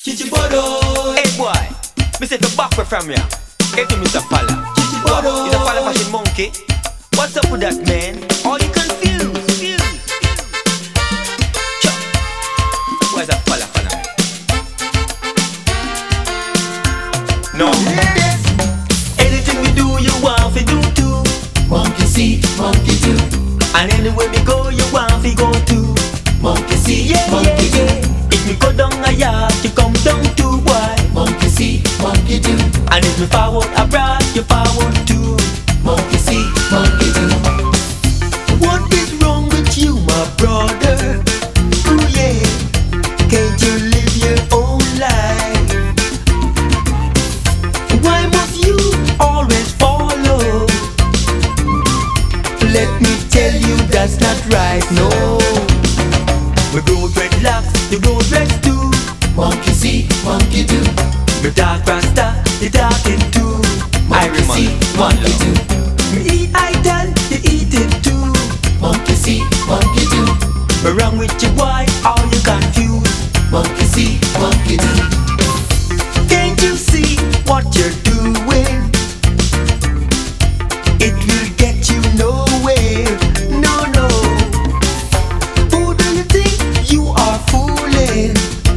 Chichibodo. Hey boy, me say to back way from ya. Hey to Mr. Falla. Chichibodo. He's a Falla fashion monkey. What's up with that, man? Are you confused? Chuck. Where's that Falla Falla? No. Anything we do, you want to do too. Monkey see, monkey do. And anywhere we go, you want to go too. Monkey see, Yeah, monkey yeah, do. yeah. If me go down a yard, you come down too, boy. Monkey see, monkey do. And if me forward abroad, you forward too. Monkey see, monkey do. What is wrong with you, my brother? Ooh yeah, can't you live your own life? Why must you always follow? Let me tell you that's not right, no. We grow dreadlocks, you grow dreads too. Monkey see, monkey do. Me dark rasta, you darken too. Monkey see, monkey do. Me eat idol, you eat it too. Monkey see, monkey do. Me wrong with you, boy, are you confused? Monkey see, monkey do. Can't you see what you're doing? It will get you nowhere, no, no. Who do you think you are fooling?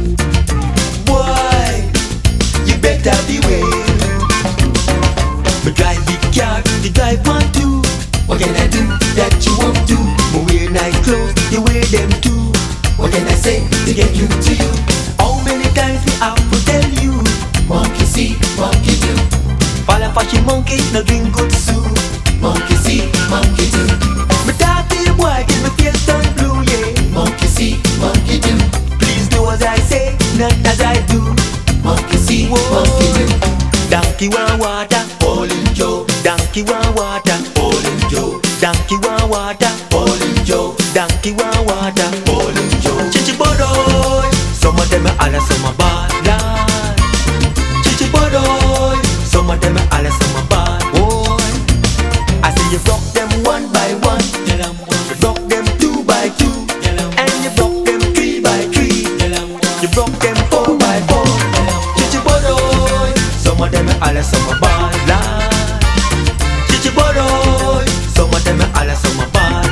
Boy, you better beware. Me drive big car, you drive one too. What can I do that you won't do? Me wear nice clothes, you wear them too. What can I say to get you to you? How many times we have to tell you? Monkey see, monkey do. Falla fashion monkey, no drink good soup. Monkey see, monkey do. Me talk to the boy, till me face turn blue, yeah. Monkey see, monkey do. Please do as I say, not as I do. Monkey see, Whoa. monkey do. Donkey want water, Bowling Joe, donkey want water, Bowling Joe, donkey want water, Bowling Joe, donkey want water. Bowling Joe. Chichibodoy, some of them are alla, some are bad lad. Chichibodoy, some of them are alla, some are bad boy. I see you broke them one by one, you broke them two by two, and you broke them three by three, you broke them four by four. Chichibodoy, some of them are alla, some are bad lad. Chichibodoy, some of them are alla, some are bad.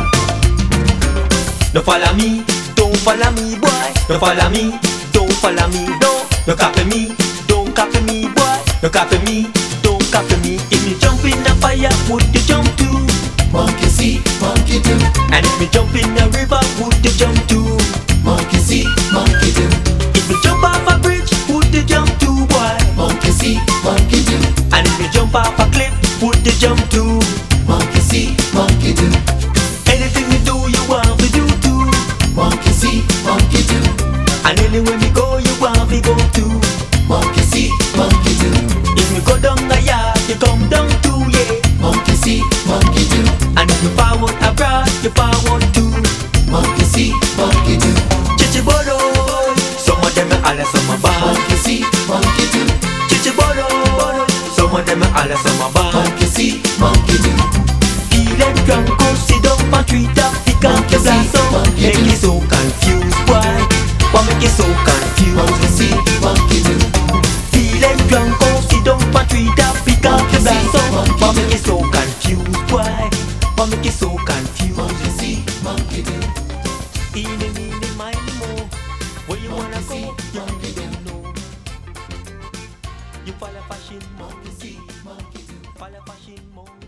No follow me, don't follow me, boy. No follow me, don't follow me, no copy me, don't copy me, boy. No copy me, don't copy me. If me jump in the fire, would you jump too? Monkey see, monkey do. And if me jump in the river, would you jump too? Monkey see, monkey do. If me jump off a bridge, would you jump too, boy? Monkey see, monkey do. And if me jump off a cliff, would you jump too? Monkey see, monkey do. Anything you do, you want to do too. Monkey see, monkey do. And anywhere we go, you want to go too. Monkey see, monkey do. If me go down a yard, you come down too, yeah. Monkey see, monkey do. And if you forward abroad, you forward too. Monkey see, monkey do. Chichibodo, some of them are alla, some are bad. Monkey see, monkey do. Chichibodo, some of them are alla, some are bad. Monkey see, monkey do. Feeling drunk, go sit down and treat up, pick up your glass up. Make you so confused, why? Why make you so confused? Monkey see, monkey do. Feeling drunk, go sit down and treat up, pick up your glass up. Why make you so confused, why? Why make you so confused? Monkey see, monkey do. Eeny, miny, mo. Where you wanna go, you don't know. You follow fashion, Monkey see, monkey do. follow fashion,